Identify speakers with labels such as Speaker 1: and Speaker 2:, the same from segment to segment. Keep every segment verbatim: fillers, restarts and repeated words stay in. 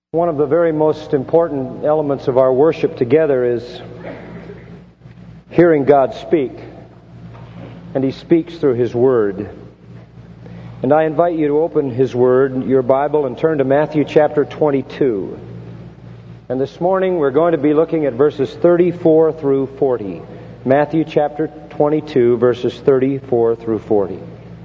Speaker 1: One of the very most important elements of our worship together is hearing God speak. And He speaks through His Word. And I invite you to open His Word, your Bible, and turn to Matthew chapter twenty-two. And this morning we're going to be looking at verses thirty-four through forty. Matthew chapter twenty-two, verses thirty-four through forty.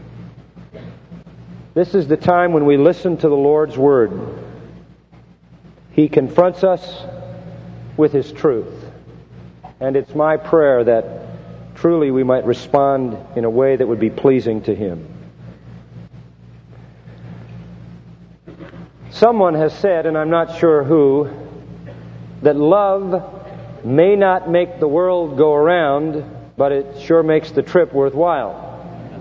Speaker 1: This is the time when we listen to the Lord's Word. He confronts us with His truth. And it's my prayer that truly we might respond in a way that would be pleasing to Him. Someone has said, and I'm not sure who, that love may not make the world go around, but it sure makes the trip worthwhile.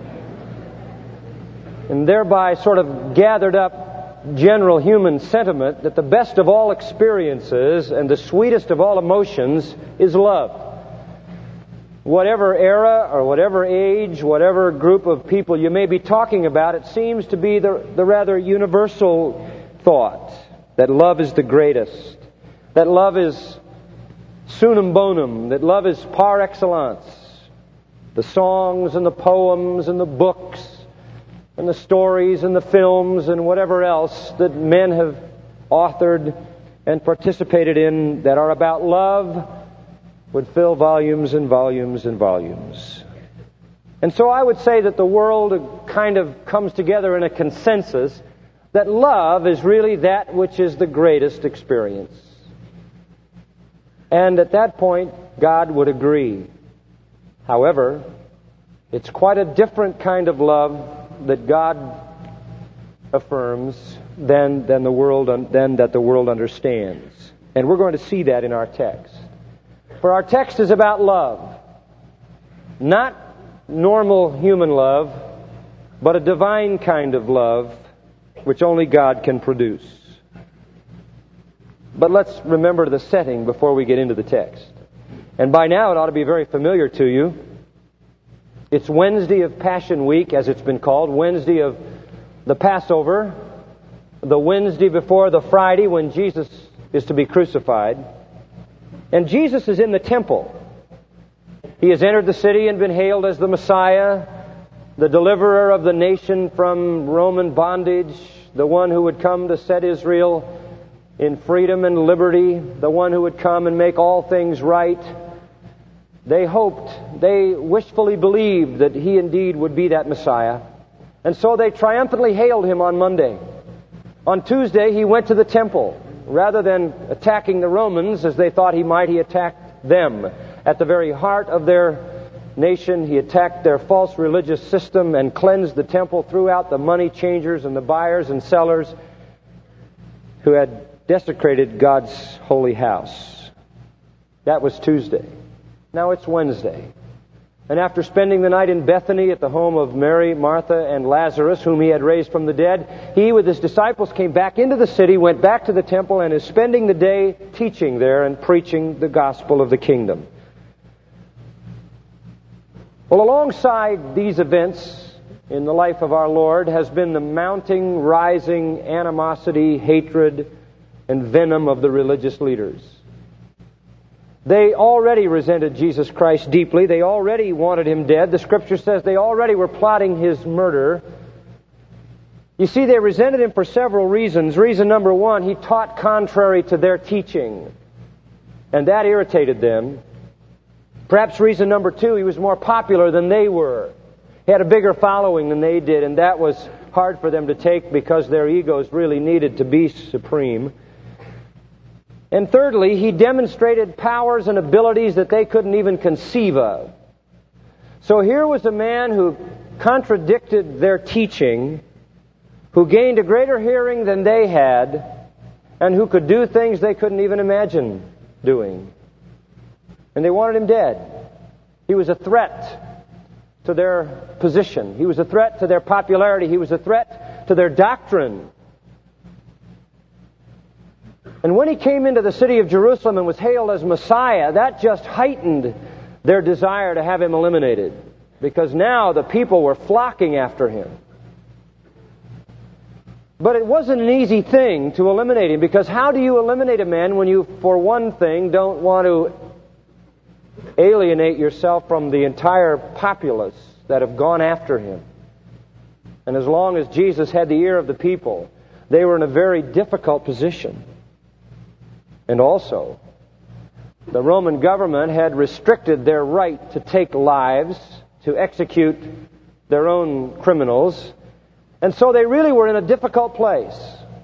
Speaker 1: And thereby sort of gathered up general human sentiment that the best of all experiences and the sweetest of all emotions is love. Whatever era or whatever age, whatever group of people you may be talking about, it seems to be the, the rather universal thought that love is the greatest, that love is sunum bonum, that love is par excellence. The songs and the poems and the books and the stories and the films and whatever else that men have authored and participated in that are about love would fill volumes and volumes and volumes. And so I would say that the world kind of comes together in a consensus that love is really that which is the greatest experience. And at that point, God would agree. However, it's quite a different kind of love that God affirms than, than the world than that the world understands. And we're going to see that in our text. For our text is about love. Not normal human love, but a divine kind of love which only God can produce. But let's remember the setting before we get into the text. And by now it ought to be very familiar to you. It's Wednesday of Passion Week, as it's been called, Wednesday of the Passover, the Wednesday before the Friday when Jesus is to be crucified. And Jesus is in the temple. He has entered the city and been hailed as the Messiah, the deliverer of the nation from Roman bondage, the one who would come to set Israel in freedom and liberty, the one who would come and make all things right. They hoped, they wishfully believed that He indeed would be that Messiah. And so they triumphantly hailed Him on Monday. On Tuesday, He went to the temple. Rather than attacking the Romans as they thought He might, He attacked them. At the very heart of their nation, He attacked their false religious system and cleansed the temple, threw out the money changers and the buyers and sellers who had desecrated God's holy house. That was Tuesday. Now it's Wednesday. And after spending the night in Bethany at the home of Mary, Martha, and Lazarus, whom He had raised from the dead, He with His disciples came back into the city, went back to the temple, and is spending the day teaching there and preaching the gospel of the kingdom. Well, alongside these events in the life of our Lord has been the mounting, rising animosity, hatred, and venom of the religious leaders. They already resented Jesus Christ deeply. They already wanted Him dead. The Scripture says they already were plotting His murder. You see, they resented Him for several reasons. Reason number one, He taught contrary to their teaching, and that irritated them. Perhaps reason number two, He was more popular than they were. He had a bigger following than they did, and that was hard for them to take because their egos really needed to be supreme. And thirdly, He demonstrated powers and abilities that they couldn't even conceive of. So here was a man who contradicted their teaching, who gained a greater hearing than they had, and who could do things they couldn't even imagine doing. And they wanted Him dead. He was a threat to their position. He was a threat to their popularity. He was a threat to their doctrine. And when He came into the city of Jerusalem and was hailed as Messiah, that just heightened their desire to have Him eliminated, because now the people were flocking after Him. But it wasn't an easy thing to eliminate him, because how do you eliminate a man when you, for one thing, don't want to alienate yourself from the entire populace that have gone after him? And as long as Jesus had the ear of the people, they were in a very difficult position. And also, the Roman government had restricted their right to take lives, to execute their own criminals. And so they really were in a difficult place.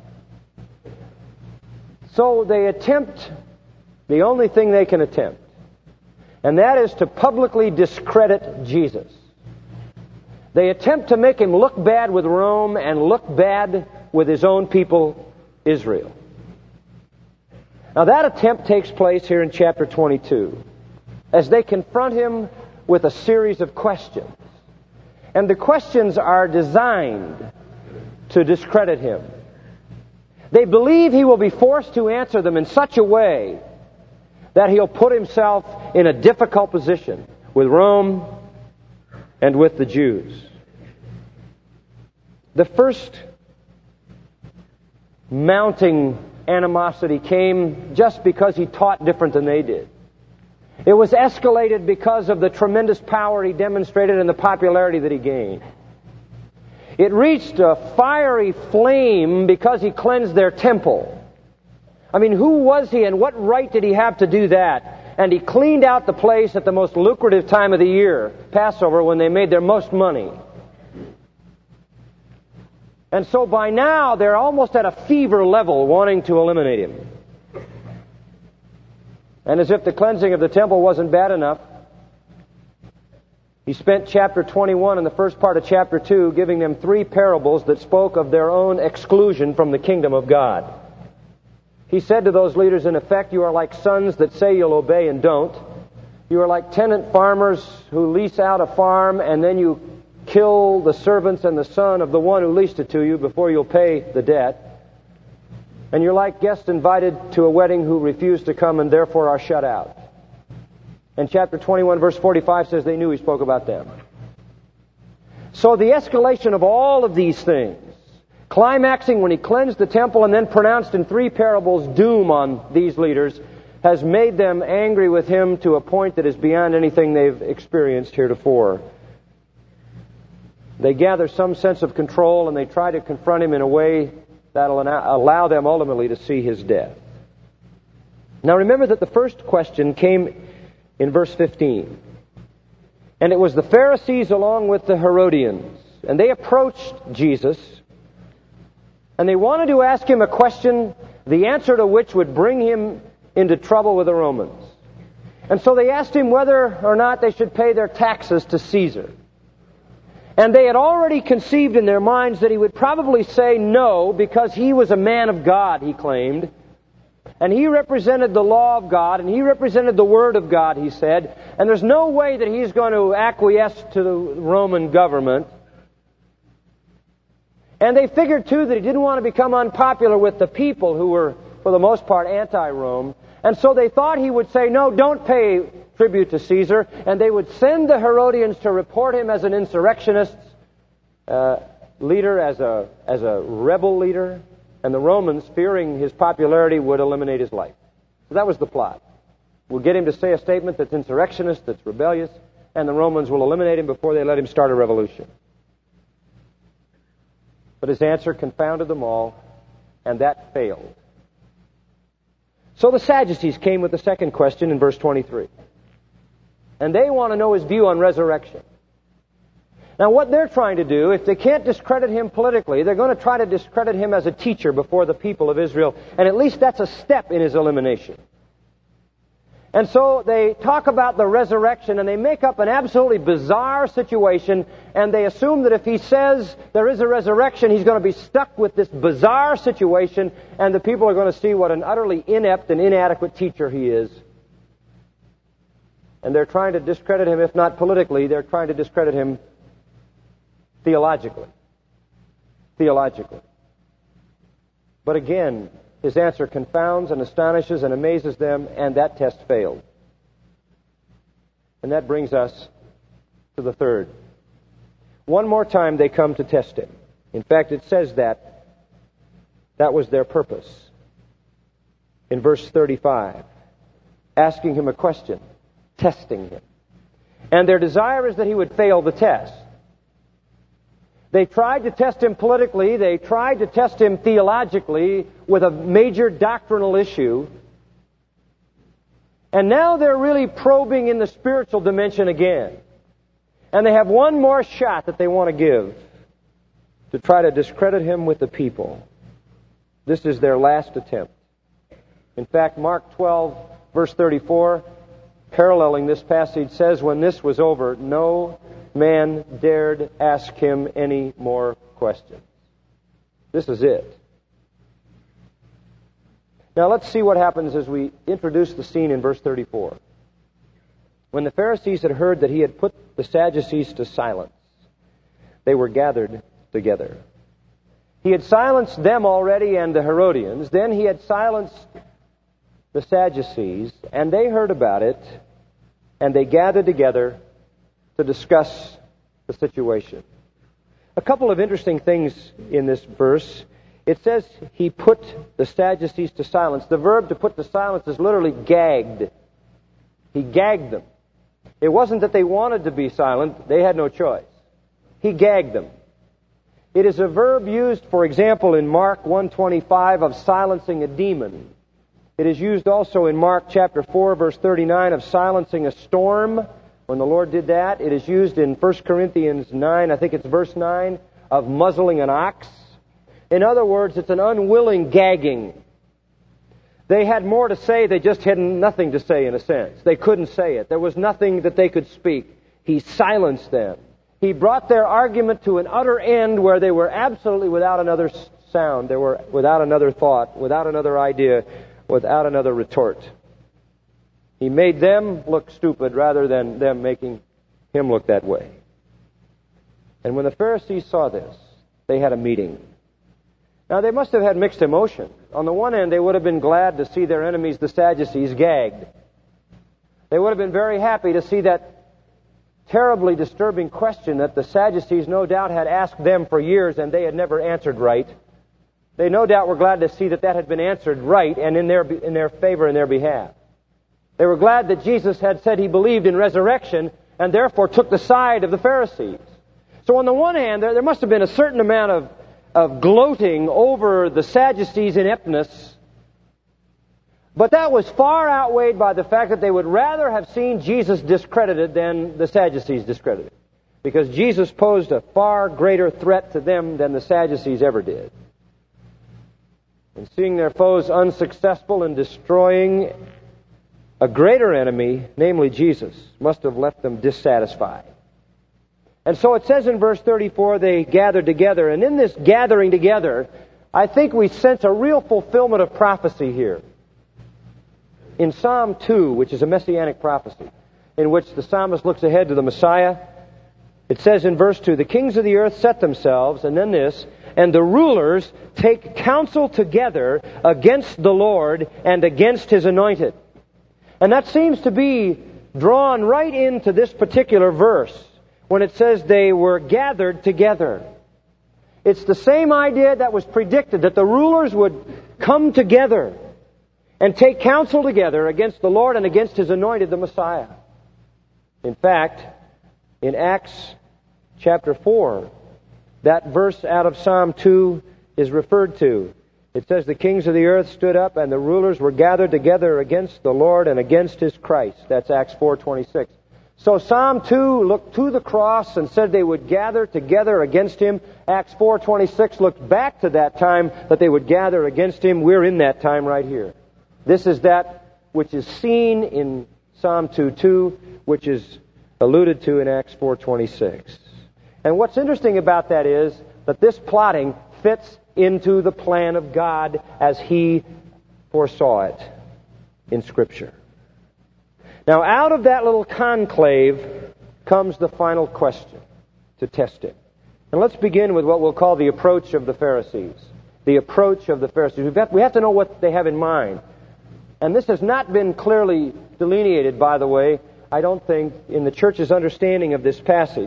Speaker 1: So they attempt the only thing they can attempt, and that is to publicly discredit Jesus. They attempt to make him look bad with Rome and look bad with his own people, Israel. Now that attempt takes place here in chapter twenty-two, as they confront him with a series of questions. And the questions are designed to discredit him. They believe he will be forced to answer them in such a way that he'll put himself in a difficult position with Rome and with the Jews. The first mounting animosity came just because he taught different than they did. It was escalated because of the tremendous power he demonstrated and the popularity that he gained. It reached a fiery flame because he cleansed their temple. I mean, who was he and what right did he have to do that? And he cleaned out the place at the most lucrative time of the year, Passover, when they made their most money. And so by now, they're almost at a fever level wanting to eliminate him. And as if the cleansing of the temple wasn't bad enough, he spent chapter twenty-one and the first part of chapter two giving them three parables that spoke of their own exclusion from the kingdom of God. He said to those leaders, in effect, you are like sons that say you'll obey and don't. You are like tenant farmers who lease out a farm and then you kill the servants and the son of the one who leased it to you before you'll pay the debt. And you're like guests invited to a wedding who refuse to come and therefore are shut out. And chapter twenty-one, verse forty-five says they knew he spoke about them. So the escalation of all of these things, climaxing when he cleansed the temple and then pronounced in three parables doom on these leaders, has made them angry with him to a point that is beyond anything they've experienced heretofore. They gather some sense of control and they try to confront him in a way that will allow them ultimately to see his death. Now remember that the first question came in verse fifteen. And it was the Pharisees along with the Herodians. And they approached Jesus and they wanted to ask him a question, the answer to which would bring him into trouble with the Romans. And so they asked him whether or not they should pay their taxes to Caesar. And they had already conceived in their minds that he would probably say no, because he was a man of God, he claimed. And he represented the law of God, and he represented the Word of God, he said. And there's no way that he's going to acquiesce to the Roman government. And they figured, too, that he didn't want to become unpopular with the people who were, for the most part, anti-Rome. And so they thought he would say, no, don't pay tribute to Caesar, and they would send the Herodians to report him as an insurrectionist uh, leader, as a as a rebel leader, and the Romans, fearing his popularity, would eliminate his life. So that was the plot. We'll get him to say a statement that's insurrectionist, that's rebellious, and the Romans will eliminate him before they let him start a revolution. But his answer confounded them all, and that failed. So the Sadducees came with the second question in verse twenty-three. And they want to know his view on resurrection. Now what they're trying to do, if they can't discredit him politically, they're going to try to discredit him as a teacher before the people of Israel. And at least that's a step in his elimination. And so they talk about the resurrection, and they make up an absolutely bizarre situation, and they assume that if he says there is a resurrection, he's going to be stuck with this bizarre situation, and the people are going to see what an utterly inept and inadequate teacher he is. And they're trying to discredit him, if not politically, they're trying to discredit him theologically. Theologically. But again, his answer confounds and astonishes and amazes them, and that test failed. And that brings us to the third. One more time they come to test him. In fact, it says that That was their purpose. In verse thirty-five, asking him a question, testing him. And their desire is that he would fail the test. They tried to test him politically. They tried to test him theologically with a major doctrinal issue. And now they're really probing in the spiritual dimension again. And they have one more shot that they want to give to try to discredit him with the people. This is their last attempt. In fact, Mark twelve, verse thirty-four, paralleling this passage, says, when this was over, no man dared ask him any more questions. This is it. Now let's see what happens as we introduce the scene in verse thirty-four. When the Pharisees had heard that he had put the Sadducees to silence, they were gathered together. He had silenced them already and the Herodians. Then he had silenced the Sadducees, and they heard about it, and they gathered together to discuss the situation. A couple of interesting things in this verse. It says he put the Sadducees to silence. The verb to put to silence is literally gagged. He gagged them. It wasn't that they wanted to be silent. They had no choice. He gagged them. It is a verb used, for example, in Mark one twenty-five of silencing a demon. It is used also in Mark chapter four, verse thirty-nine of silencing a storm. When the Lord did that, it is used in First Corinthians nine, I think it's verse nine, of muzzling an ox. In other words, it's an unwilling gagging. They had more to say, they just had nothing to say in a sense. They couldn't say it. There was nothing that they could speak. He silenced them. He brought their argument to an utter end where they were absolutely without another sound. They were without another thought, without another idea, without another retort. He made them look stupid rather than them making him look that way. And when the Pharisees saw this, they had a meeting. Now, they must have had mixed emotion. On the one hand, they would have been glad to see their enemies, the Sadducees, gagged. They would have been very happy to see that terribly disturbing question that the Sadducees no doubt had asked them for years and they had never answered right. They no doubt were glad to see that that had been answered right and in their in their favor, in their behalf. They were glad that Jesus had said he believed in resurrection and therefore took the side of the Pharisees. So on the one hand, there, there must have been a certain amount of, of gloating over the Sadducees' ineptness. But that was far outweighed by the fact that they would rather have seen Jesus discredited than the Sadducees discredited. Because Jesus posed a far greater threat to them than the Sadducees ever did. And seeing their foes unsuccessful in destroying a greater enemy, namely Jesus, must have left them dissatisfied. And so it says in verse thirty-four, they gathered together. And in this gathering together, I think we sense a real fulfillment of prophecy here. In Psalm two, which is a messianic prophecy, in which the psalmist looks ahead to the Messiah, it says in verse two, the kings of the earth set themselves, and then this, and the rulers take counsel together against the Lord and against His anointed. And that seems to be drawn right into this particular verse when it says they were gathered together. It's the same idea that was predicted, that the rulers would come together and take counsel together against the Lord and against His anointed, the Messiah. In fact, in Acts chapter four, that verse out of Psalm two is referred to. It says, the kings of the earth stood up and the rulers were gathered together against the Lord and against His Christ. That's Acts four twenty-six. So Psalm two looked to the cross and said they would gather together against Him. Acts four twenty-six looked back to that time that they would gather against Him. We're in that time right here. This is that which is seen in Psalm two two, which is alluded to in Acts four twenty-six. And what's interesting about that is that this plotting fits into the plan of God as He foresaw it in Scripture. Now, out of that little conclave comes the final question to test it. And let's begin with what we'll call the approach of the Pharisees. The approach of the Pharisees. We've got, we have to know what they have in mind. And this has not been clearly delineated, by the way, I don't think, in the church's understanding of this passage. It's,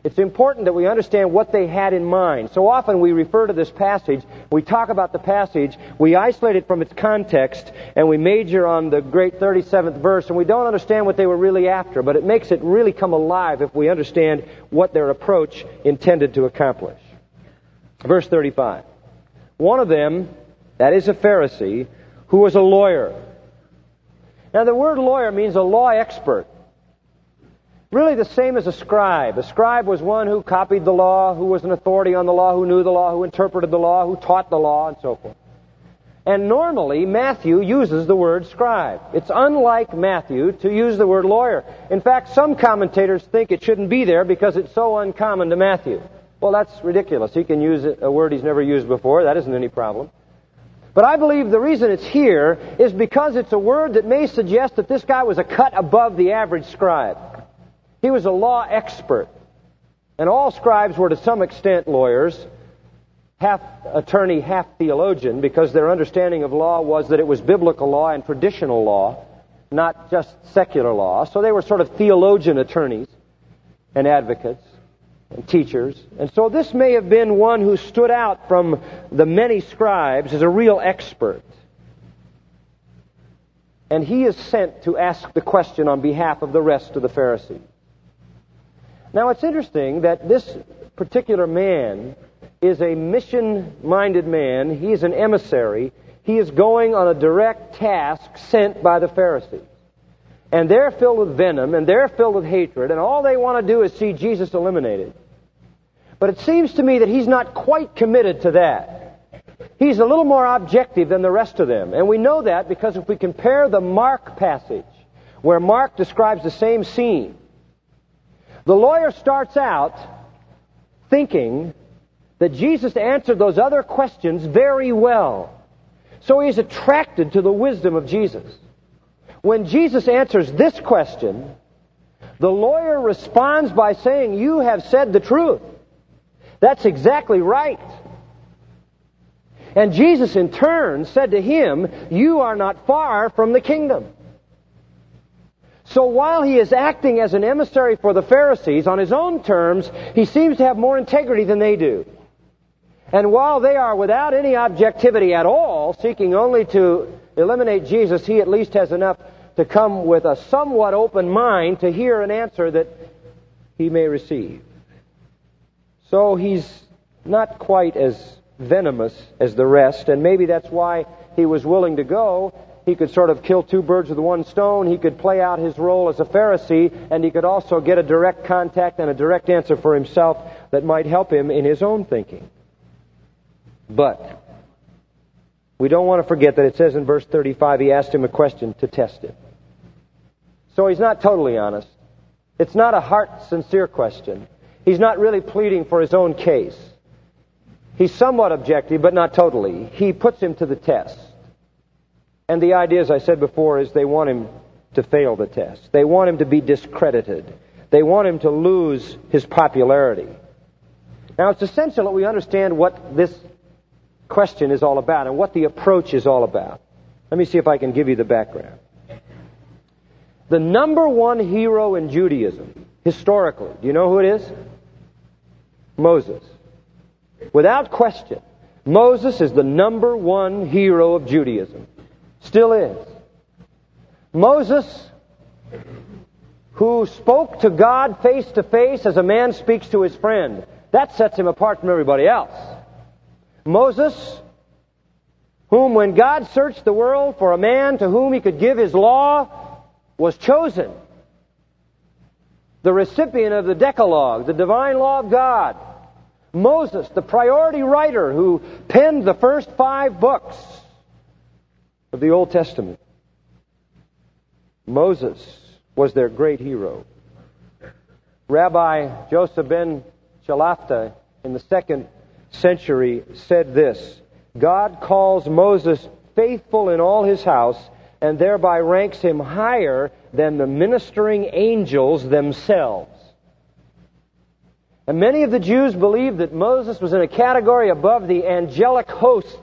Speaker 1: It's important that we understand what they had in mind. So often we refer to this passage, we talk about the passage, we isolate it from its context, and we major on the great thirty-seventh verse, and we don't understand what they were really after. But it makes it really come alive if we understand what their approach intended to accomplish. Verse thirty-five. One of them, that is a Pharisee, who was a lawyer. Now the word lawyer means a law expert. Really the same as a scribe. A scribe was one who copied the law, who was an authority on the law, who knew the law, who interpreted the law, who taught the law, and so forth. And normally, Matthew uses the word scribe. It's unlike Matthew to use the word lawyer. In fact, some commentators think it shouldn't be there because it's so uncommon to Matthew. Well, that's ridiculous. He can use a word he's never used before. That isn't any problem. But I believe the reason it's here is because it's a word that may suggest that this guy was a cut above the average scribe. He was a law expert. And all scribes were to some extent lawyers, half attorney, half theologian, because their understanding of law was that it was biblical law and traditional law, not just secular law. So they were sort of theologian attorneys and advocates and teachers. And so this may have been one who stood out from the many scribes as a real expert. And he is sent to ask the question on behalf of the rest of the Pharisees. Now, it's interesting that this particular man is a mission-minded man. He is an emissary. He is going on a direct task sent by the Pharisees. And they're filled with venom, and they're filled with hatred, and all they want to do is see Jesus eliminated. But it seems to me that he's not quite committed to that. He's a little more objective than the rest of them. And we know that because if we compare the Mark passage, where Mark describes the same scene, the lawyer starts out thinking that Jesus answered those other questions very well. So he's attracted to the wisdom of Jesus. When Jesus answers this question, the lawyer responds by saying, "You have said the truth. That's exactly right." And Jesus in turn said to him, "You are not far from the kingdom." So while he is acting as an emissary for the Pharisees on his own terms, he seems to have more integrity than they do. And while they are without any objectivity at all, seeking only to eliminate Jesus, he at least has enough to come with a somewhat open mind to hear an answer that he may receive. So he's not quite as venomous as the rest, and maybe that's why he was willing to go. He could sort of kill two birds with one stone. He could play out his role as a Pharisee, and he could also get a direct contact and a direct answer for himself that might help him in his own thinking. But we don't want to forget that it says in verse thirty-five, he asked him a question to test him. So he's not totally honest. It's not a heart-sincere question. He's not really pleading for his own case. He's somewhat objective, but not totally. He puts him to the test. And the idea, as I said before, is they want him to fail the test. They want him to be discredited. They want him to lose his popularity. Now, it's essential that we understand what this question is all about and what the approach is all about. Let me see if I can give you the background. The number one hero in Judaism, historically, do you know who it is? Moses. Without question, Moses is the number one hero of Judaism. Still is. Moses, who spoke to God face to face as a man speaks to his friend, that sets him apart from everybody else. Moses, whom when God searched the world for a man to whom he could give his law, was chosen. The recipient of the Decalogue, the divine law of God. Moses, the priority writer who penned the first five books of the Old Testament. Moses was their great hero. Rabbi Joseph ben Shalafta in the second century said this: God calls Moses faithful in all his house and thereby ranks him higher than the ministering angels themselves. And many of the Jews believed that Moses was in a category above the angelic hosts.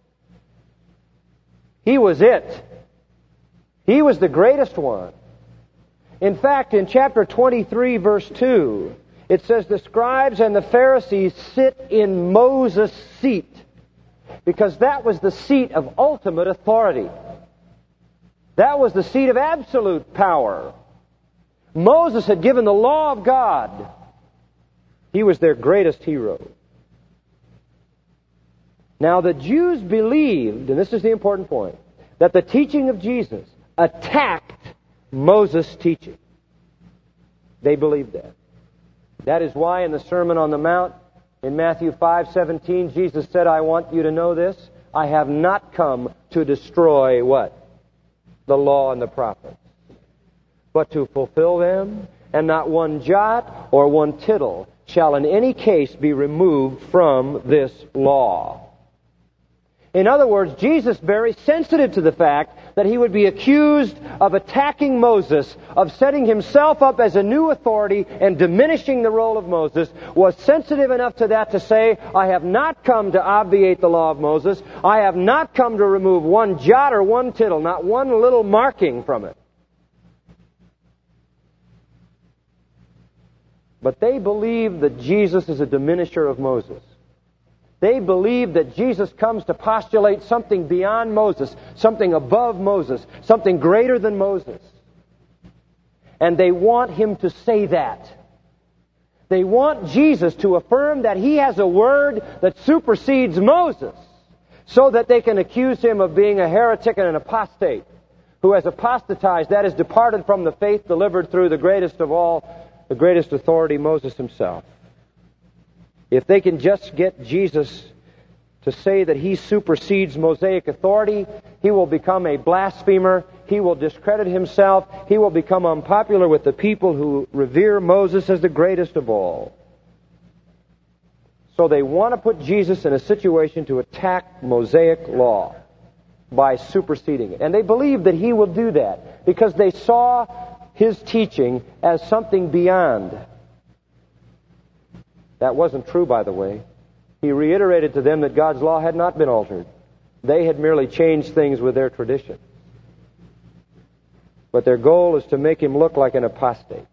Speaker 1: He was it. He was the greatest one. In fact, in chapter twenty-three, verse two, It says the scribes and the Pharisees sit in Moses' seat, because that was the seat of ultimate authority. That was the seat of absolute power. Moses had given the law of God. He was their greatest hero. Now the Jews believed, and this is the important point, that the teaching of Jesus attacked Moses' teaching. They believed that. That is why in the Sermon on the Mount, in Matthew five seventeen, Jesus said, I want you to know this, I have not come to destroy what? The law and the prophets, but to fulfill them, and not one jot or one tittle shall in any case be removed from this law. In other words, Jesus, very sensitive to the fact that he would be accused of attacking Moses, of setting himself up as a new authority and diminishing the role of Moses, was sensitive enough to that to say, I have not come to obviate the law of Moses. I have not come to remove one jot or one tittle, not one little marking from it. But they believe that Jesus is a diminisher of Moses. They believe that Jesus comes to postulate something beyond Moses, something above Moses, something greater than Moses. And they want him to say that. They want Jesus to affirm that he has a word that supersedes Moses, so that they can accuse him of being a heretic and an apostate, who has apostatized, that is, departed from the faith delivered through the greatest of all, the greatest authority, Moses himself. If they can just get Jesus to say that he supersedes Mosaic authority, he will become a blasphemer, he will discredit himself, he will become unpopular with the people who revere Moses as the greatest of all. So they want to put Jesus in a situation to attack Mosaic law by superseding it. And they believe that he will do that because they saw his teaching as something beyond. That wasn't true, by the way. He reiterated to them that God's law had not been altered. They had merely changed things with their tradition. But their goal is to make him look like an apostate.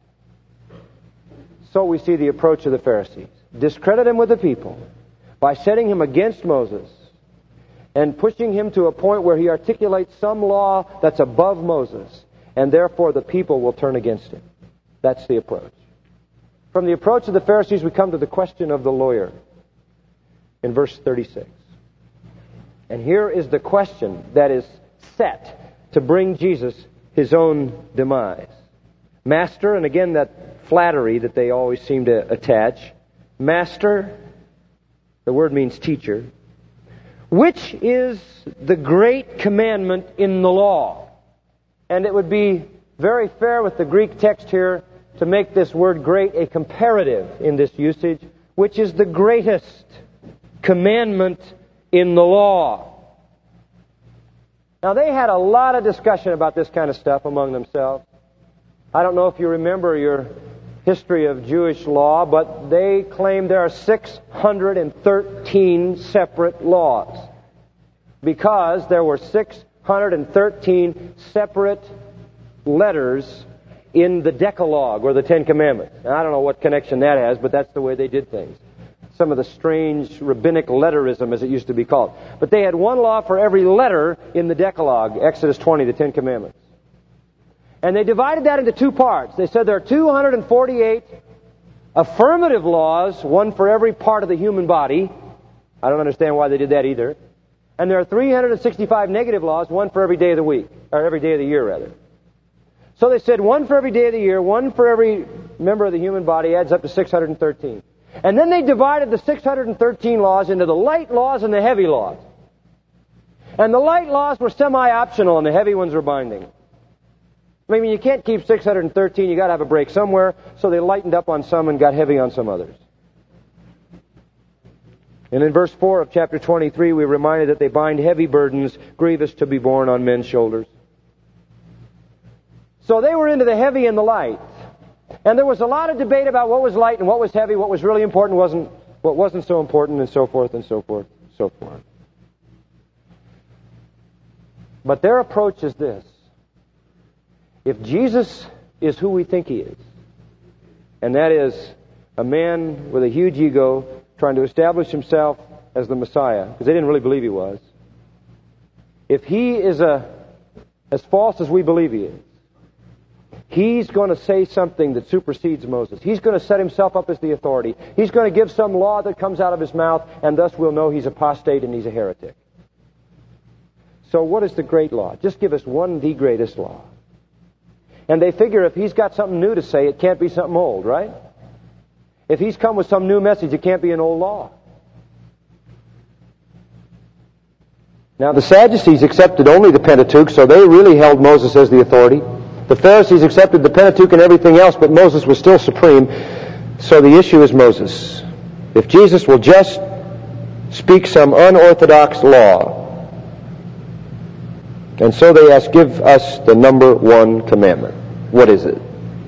Speaker 1: So we see the approach of the Pharisees. Discredit him with the people by setting him against Moses and pushing him to a point where he articulates some law that's above Moses, and therefore the people will turn against him. That's the approach. From the approach of the Pharisees, we come to the question of the lawyer in verse thirty-six. And here is the question that is set to bring Jesus his own demise. Master, and again that flattery that they always seem to attach. Master, the word means teacher, which is the great commandment in the law? And it would be very fair with the Greek text here to make this word great a comparative in this usage, which is the greatest commandment in the law. Now, they had a lot of discussion about this kind of stuff among themselves. I don't know if you remember your history of Jewish law, but they claim there are six hundred thirteen separate laws because there were six hundred thirteen separate letters in the Decalogue, or the Ten Commandments. Now, I don't know what connection that has, but that's the way they did things. Some of the strange rabbinic letterism, as it used to be called. But they had one law for every letter in the Decalogue, Exodus twenty, the Ten Commandments. And they divided that into two parts. They said there are two hundred forty-eight affirmative laws, one for every part of the human body. I don't understand why they did that either. And there are three hundred sixty-five negative laws, one for every day of the week, or every day of the year, rather. So they said one for every day of the year, one for every member of the human body, adds up to six hundred thirteen. And then they divided the six hundred thirteen laws into the light laws and the heavy laws. And the light laws were semi-optional and the heavy ones were binding. I mean, you can't keep six hundred thirteen, you got to have a break somewhere, so they lightened up on some and got heavy on some others. And in verse four of chapter twenty-three, we're reminded that they bind heavy burdens, grievous to be borne on men's shoulders. So they were into the heavy and the light. And there was a lot of debate about what was light and what was heavy, what was really important, wasn't, what wasn't so important, and so forth and so forth and so forth. But their approach is this. If Jesus is who we think he is, and that is a man with a huge ego trying to establish himself as the Messiah, because they didn't really believe he was, if he is a, as false as we believe he is, he's going to say something that supersedes Moses. He's going to set himself up as the authority. He's going to give some law that comes out of his mouth, and thus we'll know he's apostate and he's a heretic. So what is the great law? Just give us one, the greatest law. And they figure if he's got something new to say, it can't be something old, right? If he's come with some new message, it can't be an old law. Now, the Sadducees accepted only the Pentateuch, so they really held Moses as the authority. The Pharisees accepted the Pentateuch and everything else, but Moses was still supreme. So the issue is Moses. If Jesus will just speak some unorthodox law, and so they ask, give us the number one commandment. What is it?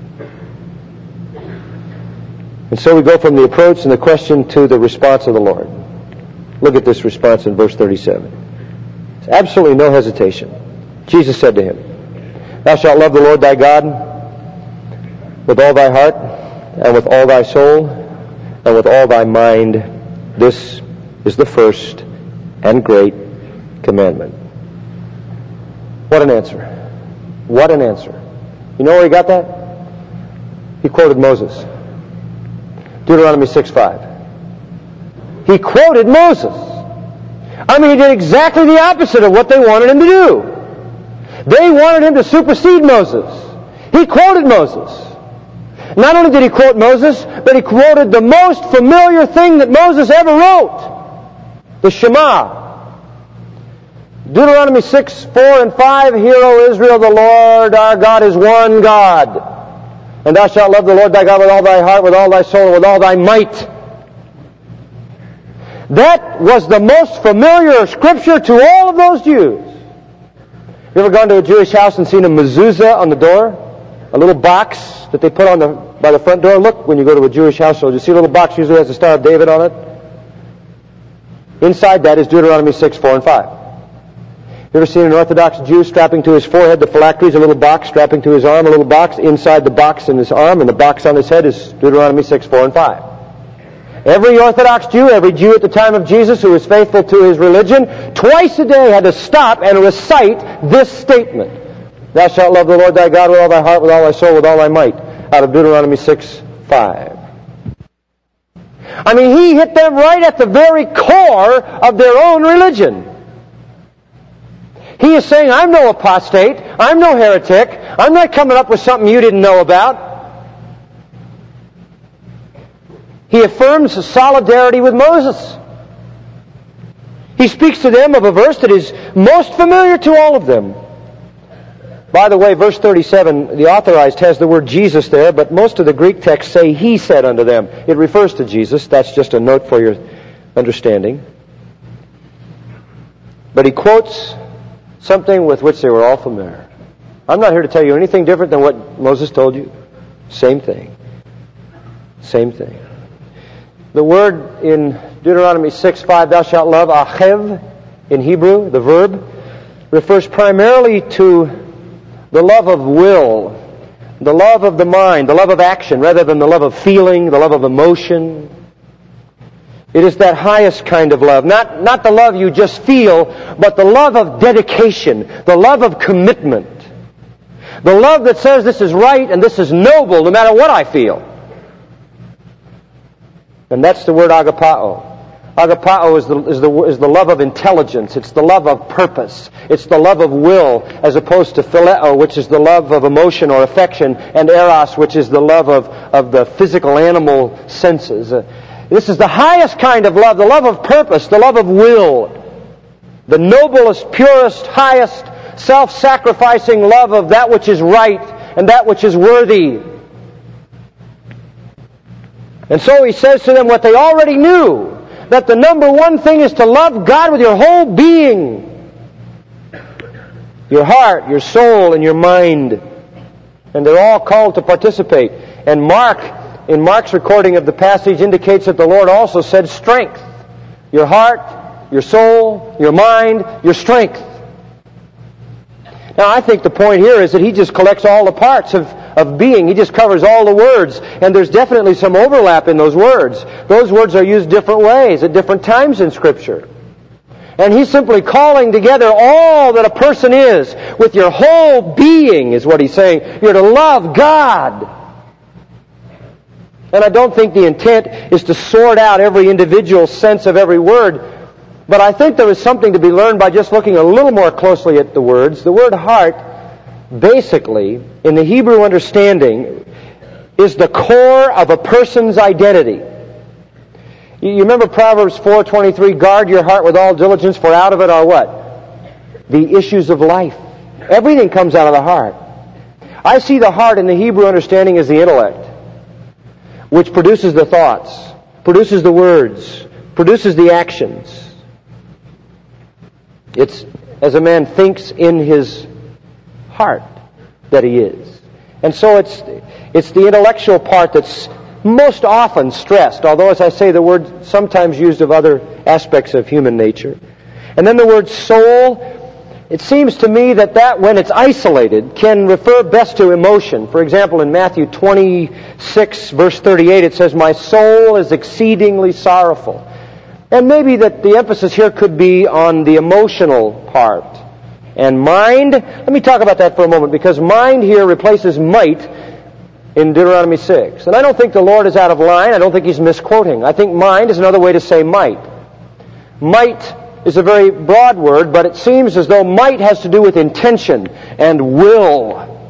Speaker 1: And so we go from the approach and the question to the response of the Lord. Look at this response in verse thirty-seven. There's absolutely no hesitation. Jesus said to him, Thou shalt love the Lord thy God with all thy heart, and with all thy soul, and with all thy mind. This is the first and great commandment. What an answer. What an answer. You know where he got that? He quoted Moses. Deuteronomy six five. He quoted Moses. I mean, he did exactly the opposite of what they wanted him to do. They wanted him to supersede Moses. He quoted Moses. Not only did he quote Moses, but he quoted the most familiar thing that Moses ever wrote. The Shema. Deuteronomy six, four, and five, Hear, O Israel, the Lord our God is one God. And thou shalt love the Lord thy God with all thy heart, with all thy soul, and with all thy might. That was the most familiar scripture to all of those Jews. You ever gone to a Jewish house and seen a mezuzah on the door? A little box that they put on the by the front door? Look, when you go to a Jewish household, you see a little box usually has the Star of David on it. Inside that is Deuteronomy six, four, and five. You ever seen an Orthodox Jew strapping to his forehead the phylacteries, a little box, strapping to his arm, a little box? Inside the box in his arm and the box on his head is Deuteronomy six, four, and five. Every Orthodox Jew, every Jew at the time of Jesus who was faithful to his religion, twice a day had to stop and recite this statement. Thou shalt love the Lord thy God with all thy heart, with all thy soul, with all thy might. Out of Deuteronomy six, five. I mean, he hit them right at the very core of their own religion. He is saying, I'm no apostate, I'm no heretic, I'm not coming up with something you didn't know about. He affirms solidarity with Moses. He speaks to them of a verse that is most familiar to all of them. By the way, verse thirty-seven, the Authorized has the word Jesus there, but most of the Greek texts say He said unto them. It refers to Jesus. That's just a note for your understanding. But he quotes something with which they were all familiar. I'm not here to tell you anything different than what Moses told you. Same thing. Same thing. The word in Deuteronomy six five, thou shalt love, achev, in Hebrew, the verb, refers primarily to the love of will, the love of the mind, the love of action, rather than the love of feeling, the love of emotion. It is that highest kind of love. Not, not the love you just feel, but the love of dedication, the love of commitment. The love that says this is right and this is noble no matter what I feel. And that's the word agapao. Agapao is the, is the, is the love of intelligence. It's the love of purpose. It's the love of will, as opposed to phileo, which is the love of emotion or affection, and eros, which is the love of, of the physical animal senses. Uh, this is the highest kind of love, the love of purpose, the love of will. The noblest, purest, highest, self-sacrificing love of that which is right and that which is worthy. And so he says to them what they already knew, that the number one thing is to love God with your whole being. Your heart, your soul, and your mind. And they're all called to participate. And Mark, in Mark's recording of the passage, indicates that the Lord also said strength. Your heart, your soul, your mind, your strength. Now, I think the point here is that he just collects all the parts of, of being. He just covers all the words, and there's definitely some overlap in those words. Those words are used different ways at different times in Scripture. And He's simply calling together all that a person is with your whole being, is what He's saying. You're to love God. And I don't think the intent is to sort out every individual sense of every word, but I think there is something to be learned by just looking a little more closely at the words. The word heart, basically, in the Hebrew understanding, is the core of a person's identity. You remember Proverbs four twenty-three, guard your heart with all diligence, for out of it are what? The issues of life. Everything comes out of the heart. I see the heart in the Hebrew understanding as the intellect, which produces the thoughts, produces the words, produces the actions. It's as a man thinks in his heart that he is. And so it's it's the intellectual part that's most often stressed, although, as I say, the word sometimes used of other aspects of human nature. And then the word soul, it seems to me that that, when it's isolated, can refer best to emotion. For example, in Matthew twenty-six, verse thirty-eight, it says, my soul is exceedingly sorrowful. And maybe that the emphasis here could be on the emotional part. And mind, let me talk about that for a moment, because mind here replaces might in Deuteronomy six. And I don't think the Lord is out of line. I don't think He's misquoting. I think mind is another way to say might. Might is a very broad word, but it seems as though might has to do with intention and will.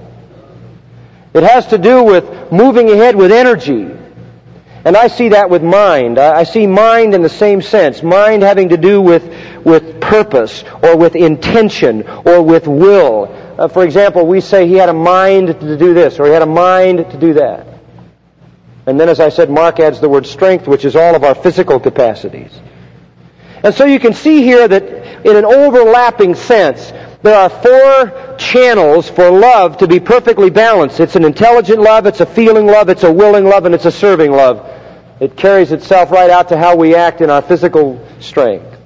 Speaker 1: It has to do with moving ahead with energy. And I see that with mind. I see mind in the same sense. Mind having to do with, with purpose, or with intention, or with will. Uh, for example, we say he had a mind to do this, or he had a mind to do that. And then, as I said, Mark adds the word strength, which is all of our physical capacities. And so you can see here that in an overlapping sense, there are four channels for love to be perfectly balanced. It's an intelligent love, it's a feeling love, it's a willing love, and it's a serving love. It carries itself right out to how we act in our physical strength.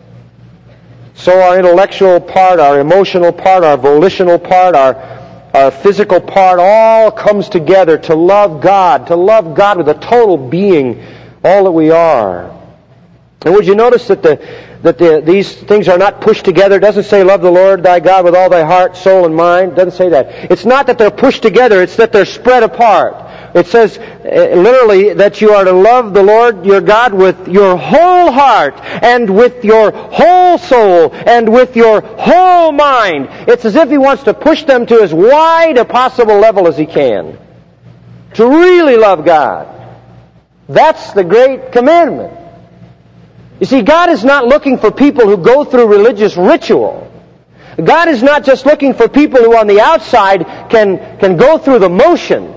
Speaker 1: So our intellectual part, our emotional part, our volitional part, our, our physical part all comes together to love God, to love God with a total being, all that we are. And would you notice that the that the, these things are not pushed together? It doesn't say love the Lord thy God with all thy heart, soul, and mind. It doesn't say that. It's not that they're pushed together, it's that they're spread apart. It says uh, literally that you are to love the Lord your God with your whole heart, and with your whole soul, and with your whole mind. It's as if He wants to push them to as wide a possible level as He can. To really love God. That's the great commandment. You see, God is not looking for people who go through religious ritual. God is not just looking for people who on the outside can, can go through the motions.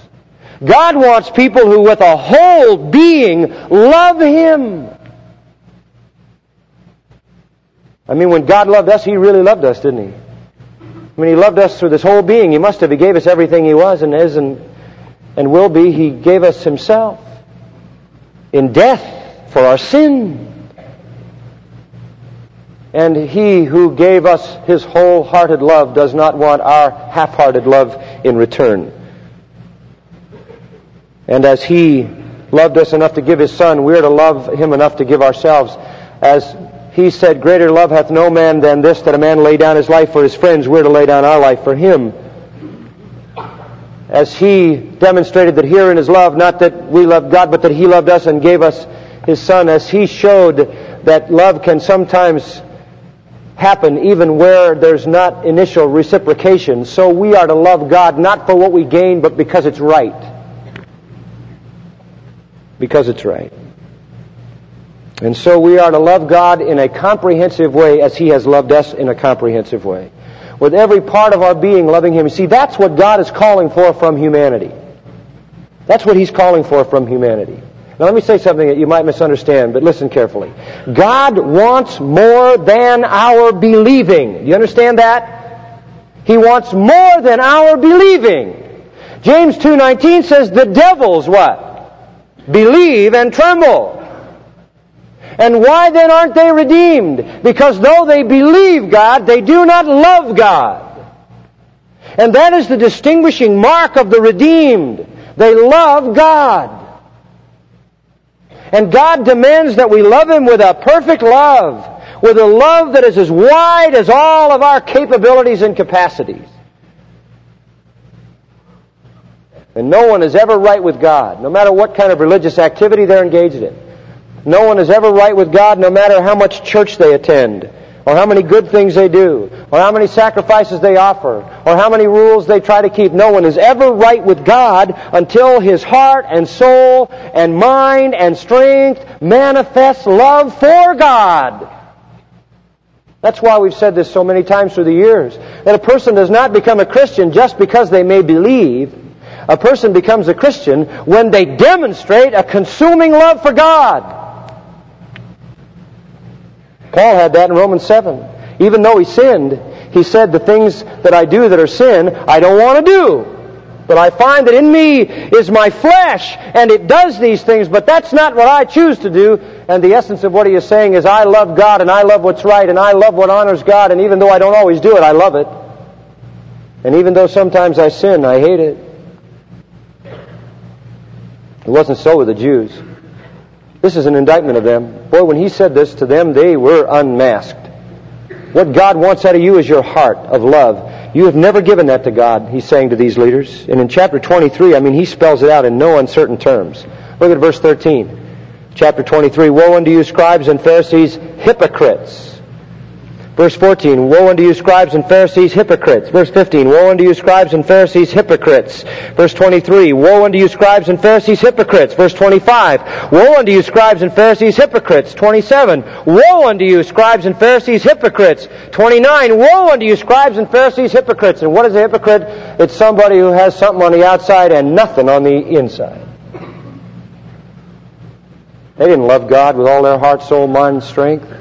Speaker 1: God wants people who with a whole being love Him. I mean, when God loved us, He really loved us, didn't He? I mean, He loved us through this whole being. He must have. He gave us everything He was and is and, and will be. He gave us Himself in death for our sin. And He who gave us His wholehearted love does not want our half-hearted love in return. And as He loved us enough to give His Son, we're to love Him enough to give ourselves. As He said, greater love hath no man than this, that a man lay down his life for his friends, we're to lay down our life for Him. As He demonstrated that herein is love, not that we loved God, but that He loved us and gave us His Son. As He showed that love can sometimes happen even where there's not initial reciprocation, so we are to love God not for what we gain, but because it's right. Because it's right. And so we are to love God in a comprehensive way as He has loved us in a comprehensive way. With every part of our being loving Him. You see, that's what God is calling for from humanity. That's what He's calling for from humanity. Now let me say something that you might misunderstand, but listen carefully. God wants more than our believing. Do you understand that? He wants more than our believing. James two nineteen says the devils what? Believe and tremble. And why then aren't they redeemed? Because though they believe God, they do not love God. And that is the distinguishing mark of the redeemed. They love God. And God demands that we love Him with a perfect love, with a love that is as wide as all of our capabilities and capacities. And no one is ever right with God, no matter what kind of religious activity they're engaged in. No one is ever right with God, no matter how much church they attend, or how many good things they do, or how many sacrifices they offer, or how many rules they try to keep. No one is ever right with God until his heart and soul and mind and strength manifests love for God. That's why we've said this so many times through the years, that a person does not become a Christian just because they may believe. A person becomes a Christian when they demonstrate a consuming love for God. Paul had that in Romans seven. Even though he sinned, he said, the things that I do that are sin, I don't want to do. But I find that in me is my flesh, and it does these things, but that's not what I choose to do. And the essence of what he is saying is, I love God, and I love what's right, and I love what honors God, and even though I don't always do it, I love it. And even though sometimes I sin, I hate it. It wasn't so with the Jews. This is an indictment of them. Boy, when he said this to them, they were unmasked. What God wants out of you is your heart of love. You have never given that to God, he's saying to these leaders. And in chapter twenty-three, I mean, he spells it out in no uncertain terms. Look at verse thirteen. Chapter twenty-three, woe unto you, scribes and Pharisees, hypocrites. Verse fourteen, woe unto you, scribes and Pharisees, hypocrites. Verse fifteen, woe unto you, scribes and Pharisees, hypocrites. Verse twenty-three, woe unto you, scribes and Pharisees, hypocrites. Verse twenty-five, woe unto you, scribes and Pharisees, hypocrites. twenty-seven, woe unto you, scribes and Pharisees, hypocrites. twenty-nine, woe unto you, scribes and Pharisees, hypocrites. And what is a hypocrite? It's somebody who has something on the outside and nothing on the inside. They didn't love God with all their heart, soul, mind, and strength.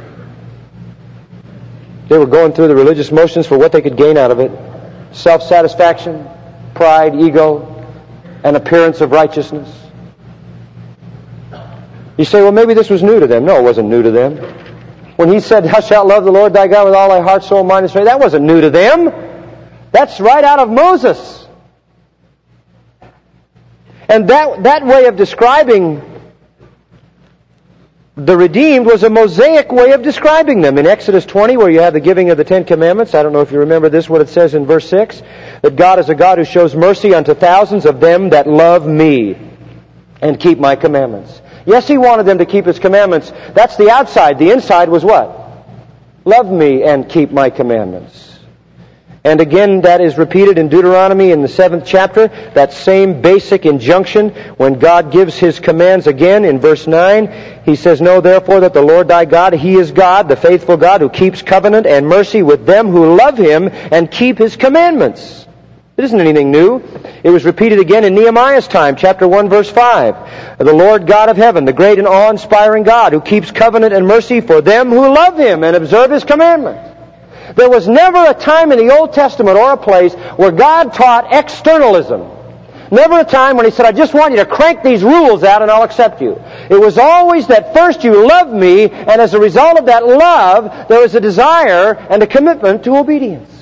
Speaker 1: They were going through the religious motions for what they could gain out of it. Self-satisfaction, pride, ego, an appearance of righteousness. You say, well, maybe this was new to them. No, it wasn't new to them. When he said, thou shalt love the Lord thy God with all thy heart, soul, mind, and strength, that wasn't new to them. That's right out of Moses. And that, that way of describing the redeemed was a Mosaic way of describing them. In Exodus twenty, where you have the giving of the Ten Commandments, I don't know if you remember this, what it says in verse six, that God is a God who shows mercy unto thousands of them that love me and keep my commandments. Yes, he wanted them to keep his commandments. That's the outside. The inside was what? Love me and keep my commandments. And again, that is repeated in Deuteronomy in the seventh chapter, that same basic injunction. When God gives his commands again in verse nine, he says, know therefore that the Lord thy God, he is God, the faithful God, who keeps covenant and mercy with them who love him and keep his commandments. It isn't anything new. It was repeated again in Nehemiah's time, chapter one, verse five. The Lord God of heaven, the great and awe-inspiring God, who keeps covenant and mercy for them who love him and observe his commandments. There was never a time in the Old Testament or a place where God taught externalism. Never a time when he said, I just want you to crank these rules out and I'll accept you. It was always that first you love me, and as a result of that love, there was a desire and a commitment to obedience.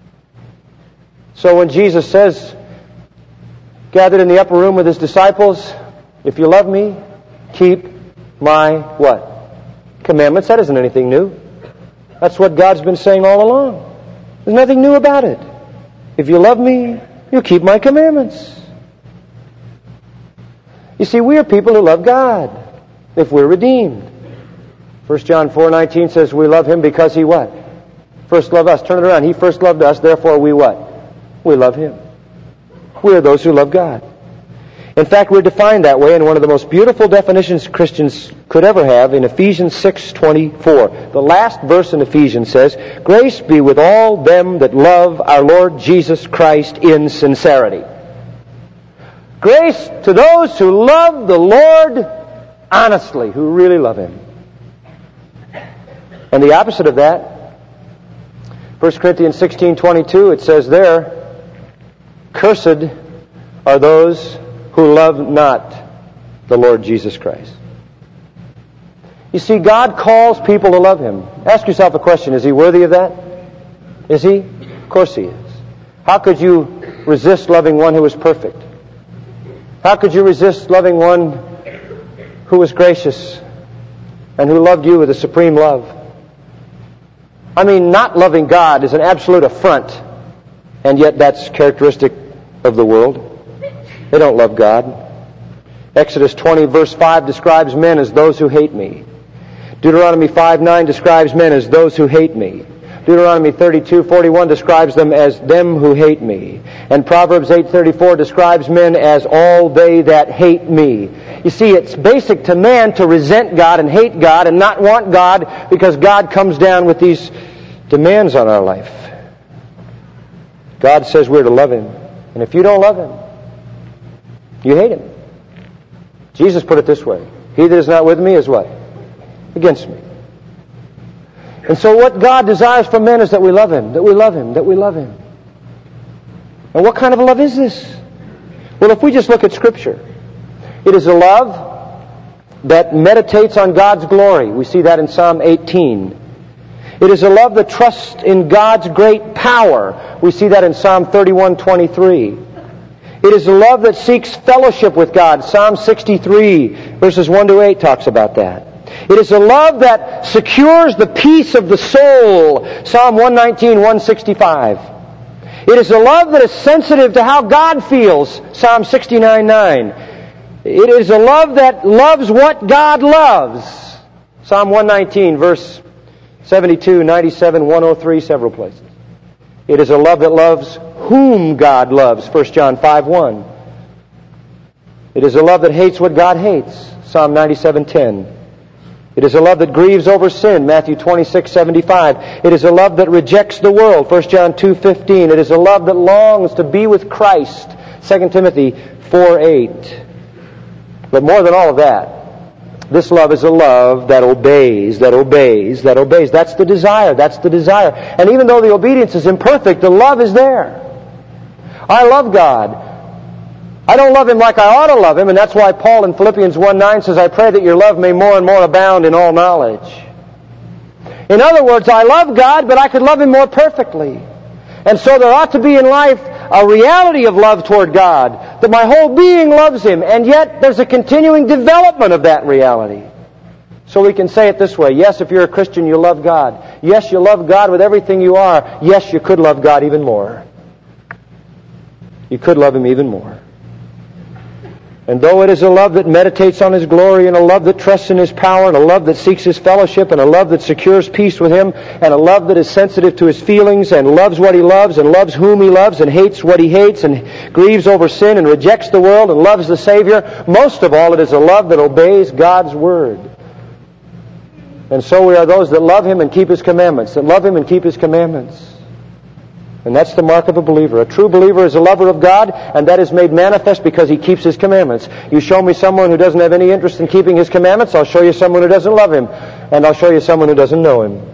Speaker 1: So when Jesus says, gathered in the upper room with his disciples, if you love me, keep my what? Commandments. That isn't anything new. That's what God's been saying all along. There's nothing new about it. If you love me, you'll keep my commandments. You see, we are people who love God if we're redeemed. First John four nineteen says we love him because he what? First loved us. Turn it around. He first loved us, therefore we what? We love him. We are those who love God. In fact, we're defined that way in one of the most beautiful definitions Christians could ever have in Ephesians six twenty-four. The last verse in Ephesians says, grace be with all them that love our Lord Jesus Christ in sincerity. Grace to those who love the Lord honestly, who really love him. And the opposite of that, First Corinthians sixteen twenty-two, it says there, cursed are those who love not the Lord Jesus Christ. You see, God calls people to love him. Ask yourself a question. Is he worthy of that? Is he? Of course he is. How could you resist loving one who was perfect? How could you resist loving one who was gracious and who loved you with a supreme love? I mean, not loving God is an absolute affront, and yet that's characteristic of the world. They don't love God. Exodus twenty, verse five describes men as those who hate me. Deuteronomy five nine describes men as those who hate me. Deuteronomy thirty-two forty-one describes them as them who hate me. And Proverbs eight thirty-four describes men as all they that hate me. You see, it's basic to man to resent God and hate God and not want God because God comes down with these demands on our life. God says we're to love Him. And if you don't love Him, you hate Him. Jesus put it this way: he that is not with me is what? Against me. And so what God desires from men is that we love Him, that we love Him, that we love Him. And what kind of a love is this? Well, if we just look at Scripture, it is a love that meditates on God's glory. We see that in Psalm eighteen. It is a love that trusts in God's great power. We see that in Psalm thirty-one twenty-three. It is a love that seeks fellowship with God. Psalm sixty-three, verses one to eight talks about that. It is a love that secures the peace of the soul. Psalm one nineteen, one sixty-five. It is a love that is sensitive to how God feels. Psalm sixty-nine nine. It is a love that loves what God loves. Psalm one nineteen, verse seventy-two, ninety-seven, one oh three, several places. It is a love that loves whom God loves. First John five one. It is a love that hates what God hates. Psalm ninety-seven ten. It is a love that grieves over sin. Matthew twenty-six seventy-five. It is a love that rejects the world. First John two fifteen. It is a love that longs to be with Christ. Second Timothy four eight. But more than all of that, this love is a love that obeys, that obeys, that obeys. That's the desire. That's the desire. And even though the obedience is imperfect, the love is there. I love God. I don't love Him like I ought to love Him, and that's why Paul in Philippians one nine says, I pray that your love may more and more abound in all knowledge. In other words, I love God, but I could love Him more perfectly. And so there ought to be in life a reality of love toward God, that my whole being loves Him, and yet there's a continuing development of that reality. So we can say it this way: yes, if you're a Christian, you love God. Yes, you love God with everything you are. Yes, you could love God even more. You could love Him even more. And though it is a love that meditates on His glory, and a love that trusts in His power, and a love that seeks His fellowship, and a love that secures peace with Him, and a love that is sensitive to His feelings, and loves what He loves, and loves whom He loves, and hates what He hates, and grieves over sin, and rejects the world, and loves the Savior, most of all, it is a love that obeys God's Word. And so we are those that love Him and keep His commandments, that love Him and keep His commandments. And that's the mark of a believer. A true believer is a lover of God, and that is made manifest because he keeps His commandments. You show me someone who doesn't have any interest in keeping His commandments, I'll show you someone who doesn't love Him. And I'll show you someone who doesn't know Him.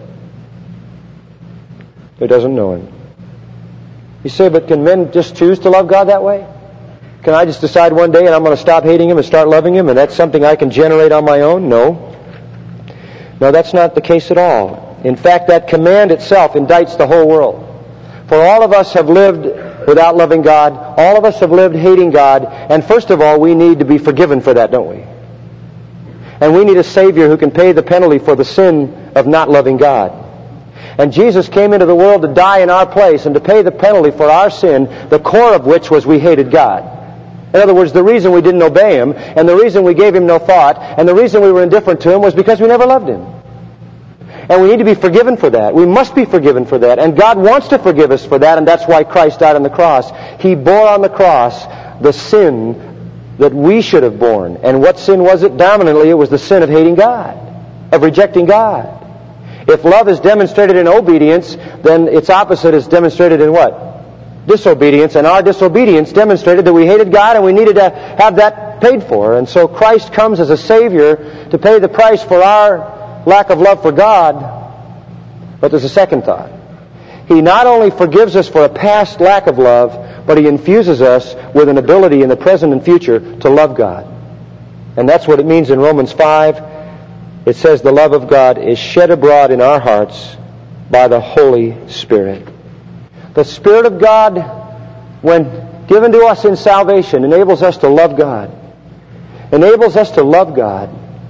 Speaker 1: Who doesn't know Him. You say, but can men just choose to love God that way? Can I just decide one day and I'm going to stop hating Him and start loving Him, and that's something I can generate on my own? No. No, that's not the case at all. In fact, that command itself indicts the whole world. For all of us have lived without loving God. All of us have lived hating God. And first of all, we need to be forgiven for that, don't we? And we need a Savior who can pay the penalty for the sin of not loving God. And Jesus came into the world to die in our place and to pay the penalty for our sin, the core of which was we hated God. In other words, the reason we didn't obey Him, and the reason we gave Him no thought, and the reason we were indifferent to Him was because we never loved Him. And we need to be forgiven for that. We must be forgiven for that. And God wants to forgive us for that, and that's why Christ died on the cross. He bore on the cross the sin that we should have borne. And what sin was it? Dominantly, it was the sin of hating God, of rejecting God. If love is demonstrated in obedience, then its opposite is demonstrated in what? Disobedience. And our disobedience demonstrated that we hated God, and we needed to have that paid for. And so Christ comes as a Savior to pay the price for our lack of love for God. But there's a second thought. He not only forgives us for a past lack of love, but He infuses us with an ability in the present and future to love God. And that's what it means in Romans five. It says the love of God is shed abroad in our hearts by the Holy Spirit. The Spirit of God when given to us in salvation, enables us to love God. Enables us to love God.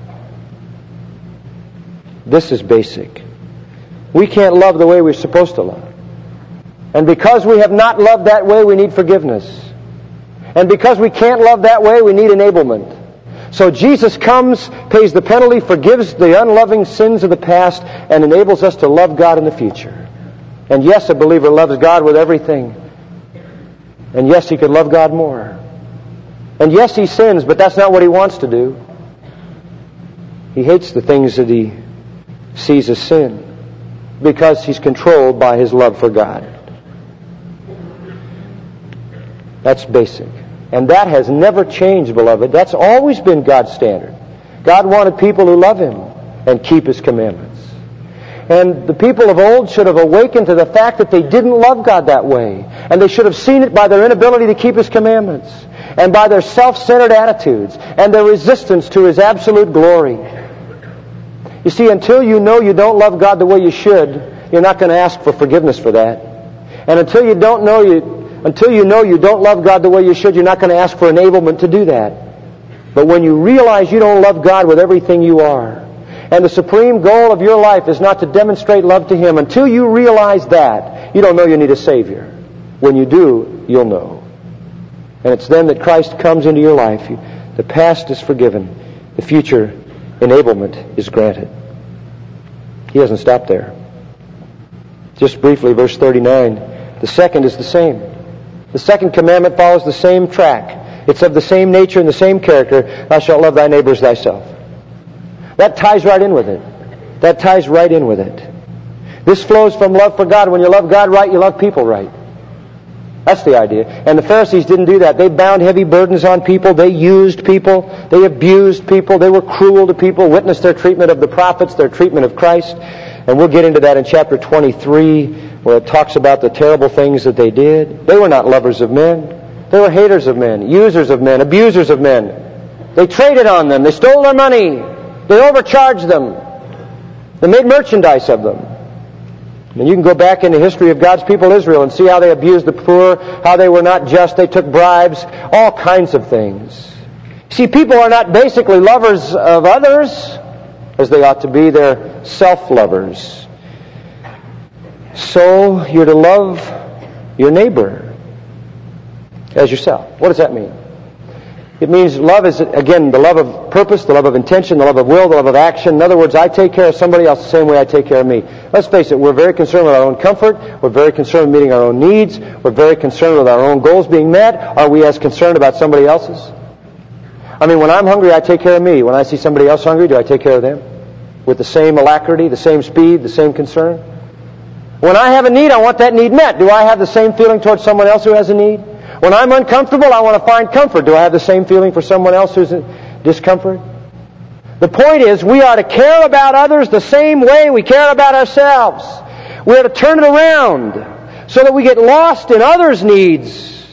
Speaker 1: This is basic. We can't love the way we're supposed to love. And because we have not loved that way, we need forgiveness. And because we can't love that way, we need enablement. So Jesus comes, pays the penalty, forgives the unloving sins of the past, and enables us to love God in the future. And yes, a believer loves God with everything. And yes, he could love God more. And yes, he sins, but that's not what he wants to do. He hates the things that he sees as sin because he's controlled by his love for God. That's basic. And that has never changed, beloved. That's always been God's standard. God wanted people who love Him and keep His commandments. And the people of old should have awakened to the fact that they didn't love God that way. And they should have seen it by their inability to keep His commandments, and by their self-centered attitudes, and their resistance to His absolute glory. You see, until you know you don't love God the way you should, you're not going to ask for forgiveness for that. And until you don't know you Until you know you don't love God the way you should, you're not going to ask for enablement to do that. But when you realize you don't love God with everything you are, and the supreme goal of your life is not to demonstrate love to Him, until you realize that, you don't know you need a Savior. When you do, you'll know. And it's then that Christ comes into your life. The past is forgiven. The future enablement is granted. He doesn't stop there. Just briefly, verse thirty-nine. The second is the same. The second commandment follows the same track. It's of the same nature and the same character. Thou shalt love thy neighbor as thyself. That ties right in with it. That ties right in with it. This flows from love for God. When you love God right, you love people right. That's the idea. And the Pharisees didn't do that. They bound heavy burdens on people. They used people. They abused people. They were cruel to people. Witness their treatment of the prophets, their treatment of Christ. And we'll get into that in chapter twenty-three, where it talks about the terrible things that they did. They were not lovers of men. They were haters of men, users of men, abusers of men. They traded on them. They stole their money. They overcharged them. They made merchandise of them. And you can go back in the history of God's people Israel and see how they abused the poor, how they were not just, they took bribes, all kinds of things. See, people are not basically lovers of others as they ought to be. They're self-lovers. So you're to love your neighbor as yourself. What does that mean? It means love is, again, the love of purpose, the love of intention, the love of will, the love of action. In other words, I take care of somebody else the same way I take care of me. Let's face it, we're very concerned with our own comfort. We're very concerned with meeting our own needs. We're very concerned with our own goals being met. Are we as concerned about somebody else's? I mean, when I'm hungry, I take care of me. When I see somebody else hungry, do I take care of them? With the same alacrity, the same speed, the same concern? When I have a need, I want that need met. Do I have the same feeling towards someone else who has a need? When I'm uncomfortable, I want to find comfort. Do I have the same feeling for someone else who's in discomfort? The point is, we are to care about others the same way we care about ourselves. We are to turn it around so that we get lost in others' needs.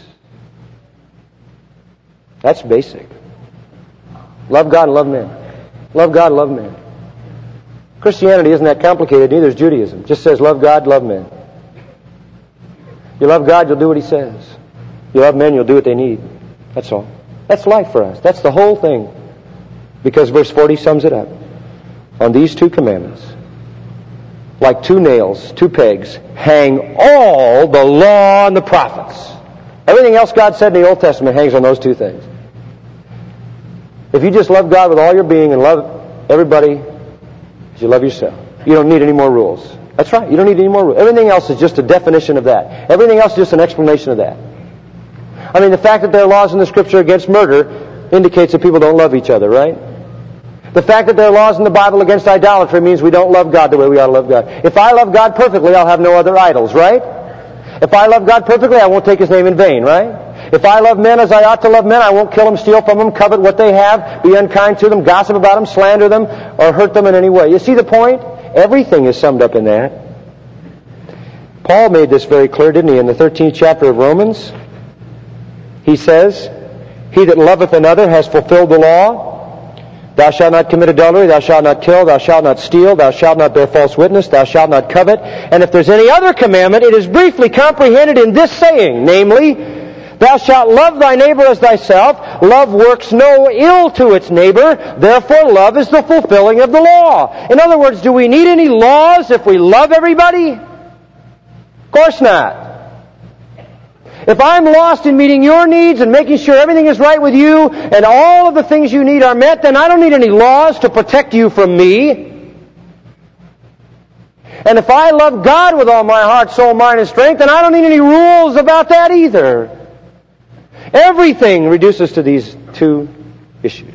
Speaker 1: That's basic. Love God and love men. Love God and love men. Christianity isn't that complicated, neither is Judaism. It just says love God, love men. You love God, you'll do what He says. You love men, you'll do what they need. That's all. That's life for us. That's the whole thing. Because verse forty sums it up. On these two commandments, like two nails, two pegs, hang all the law and the prophets. Everything else God said in the Old Testament hangs on those two things. If you just love God with all your being and love everybody as you love yourself, you don't need any more rules. That's right. You don't need any more rules. Everything else is just a definition of that. Everything else is just an explanation of that. I mean, the fact that there are laws in the Scripture against murder indicates that people don't love each other, right? The fact that there are laws in the Bible against idolatry means we don't love God the way we ought to love God. If I love God perfectly, I'll have no other idols, right? If I love God perfectly, I won't take His name in vain, right? If I love men as I ought to love men, I won't kill them, steal from them, covet what they have, be unkind to them, gossip about them, slander them, or hurt them in any way. You see the point? Everything is summed up in that. Paul made this very clear, didn't he, in the thirteenth chapter of Romans? He says, He that loveth another has fulfilled the law. Thou shalt not commit adultery, thou shalt not kill, thou shalt not steal, thou shalt not bear false witness, thou shalt not covet. And if there's any other commandment, it is briefly comprehended in this saying, namely, Thou shalt love thy neighbor as thyself. Love works no ill to its neighbor. Therefore, love is the fulfilling of the law. In other words, do we need any laws if we love everybody? Of course not. If I'm lost in meeting your needs and making sure everything is right with you and all of the things you need are met, then I don't need any laws to protect you from me. And if I love God with all my heart, soul, mind, and strength, then I don't need any rules about that either. Everything reduces to these two issues.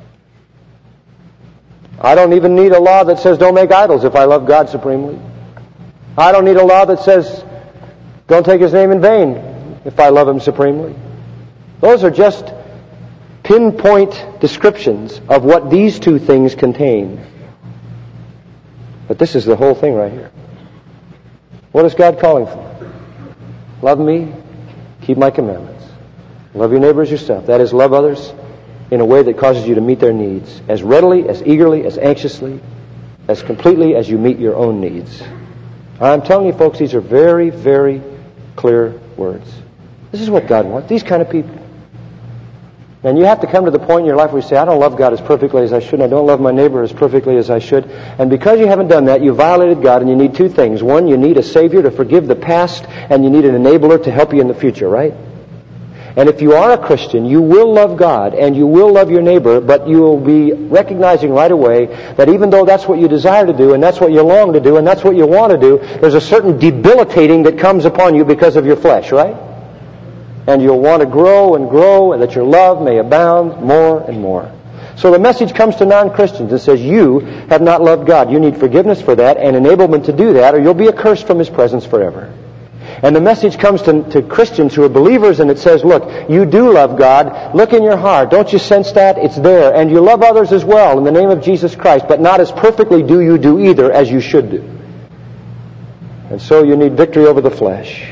Speaker 1: I don't even need a law that says don't make idols if I love God supremely. I don't need a law that says don't take His name in vain if I love Him supremely. Those are just pinpoint descriptions of what these two things contain. But this is the whole thing right here. What is God calling for? Love me, keep my commandments. Love your neighbor as yourself. That is, love others in a way that causes you to meet their needs as readily, as eagerly, as anxiously, as completely as you meet your own needs. I'm telling you, folks, these are very, very clear words. This is what God wants, these kind of people. And you have to come to the point in your life where you say, I don't love God as perfectly as I should, and I don't love my neighbor as perfectly as I should. And because you haven't done that, you violated God, and you need two things. One, you need a Savior to forgive the past, and you need an enabler to help you in the future, right? And if you are a Christian, you will love God, and you will love your neighbor, but you will be recognizing right away that even though that's what you desire to do, and that's what you long to do, and that's what you want to do, there's a certain debilitating that comes upon you because of your flesh, right? And you'll want to grow and grow, and that your love may abound more and more. So the message comes to non-Christians and says, you have not loved God. You need forgiveness for that and enablement to do that, or you'll be accursed from His presence forever. And the message comes to, to Christians who are believers, and it says, look, you do love God. Look in your heart. Don't you sense that? It's there. And you love others as well in the name of Jesus Christ, but not as perfectly do you do either as you should do. And so you need victory over the flesh.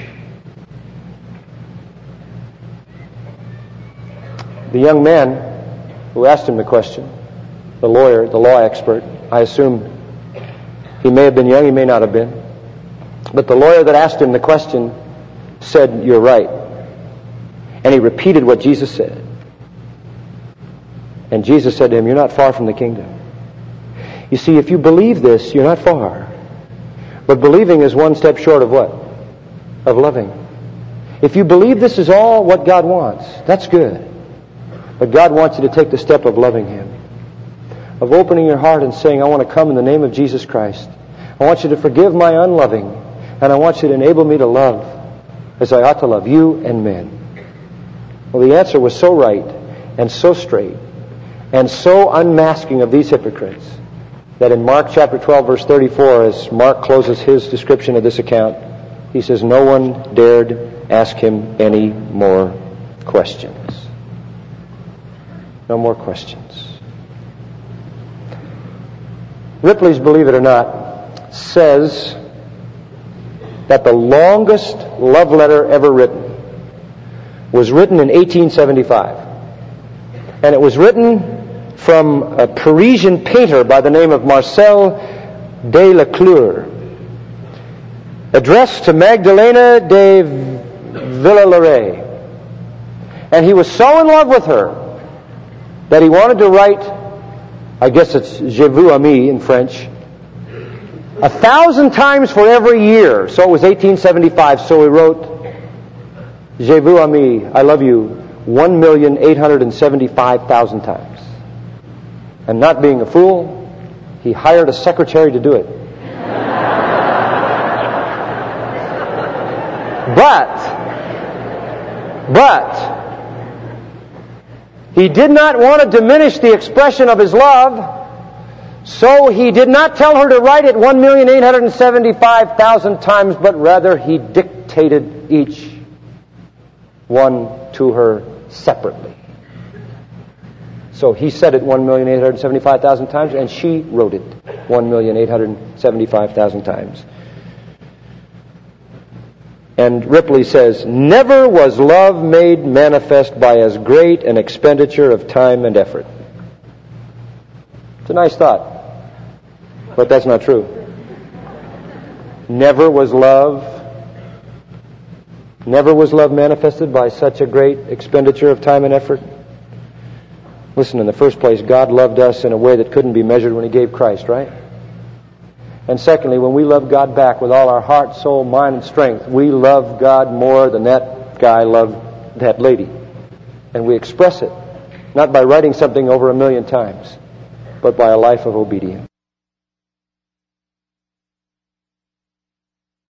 Speaker 1: The young man who asked him the question, the lawyer, the law expert, I assume he may have been young, he may not have been. But the lawyer that asked him the question said, you're right. And he repeated what Jesus said. And Jesus said to him, you're not far from the kingdom. You see, if you believe this, you're not far. But believing is one step short of what? Of loving. If you believe this is all what God wants, that's good. But God wants you to take the step of loving Him, of opening your heart and saying, I want to come in the name of Jesus Christ. I want you to forgive my unloving, and I want you to enable me to love as I ought to love you and men. Well, the answer was so right and so straight and so unmasking of these hypocrites that in Mark chapter twelve, verse thirty-four, as Mark closes his description of this account, he says, no one dared ask him any more questions. No more questions. Ripley's, believe it or not, says that the longest love letter ever written was written in eighteen seventy-five. And it was written from a Parisian painter by the name of Marcel Delaclure, addressed to Magdalena de Villelaret. And he was so in love with her that he wanted to write, I guess it's Je vous aime in French, a thousand times for every year. So it was eighteen seventy-five, so he wrote, Je vous aime, I love you, one million eight hundred seventy-five thousand times. And not being a fool, he hired a secretary to do it. But, but, he did not want to diminish the expression of his love, so he did not tell her to write it one million eight hundred seventy-five thousand times, but rather he dictated each one to her separately. So he said it one million eight hundred seventy-five thousand times, and she wrote it one million eight hundred seventy-five thousand times. And Ripley says, never was love made manifest by as great an expenditure of time and effort. It's a nice thought, but that's not true. Never was love Never was love manifested by such a great expenditure of time and effort. Listen, in the first place, God loved us in a way that couldn't be measured when He gave Christ, right? And secondly, when we love God back with all our heart, soul, mind, and strength, we love God more than that guy loved that lady. And we express it, not by writing something over a million times, but by a life of obedience.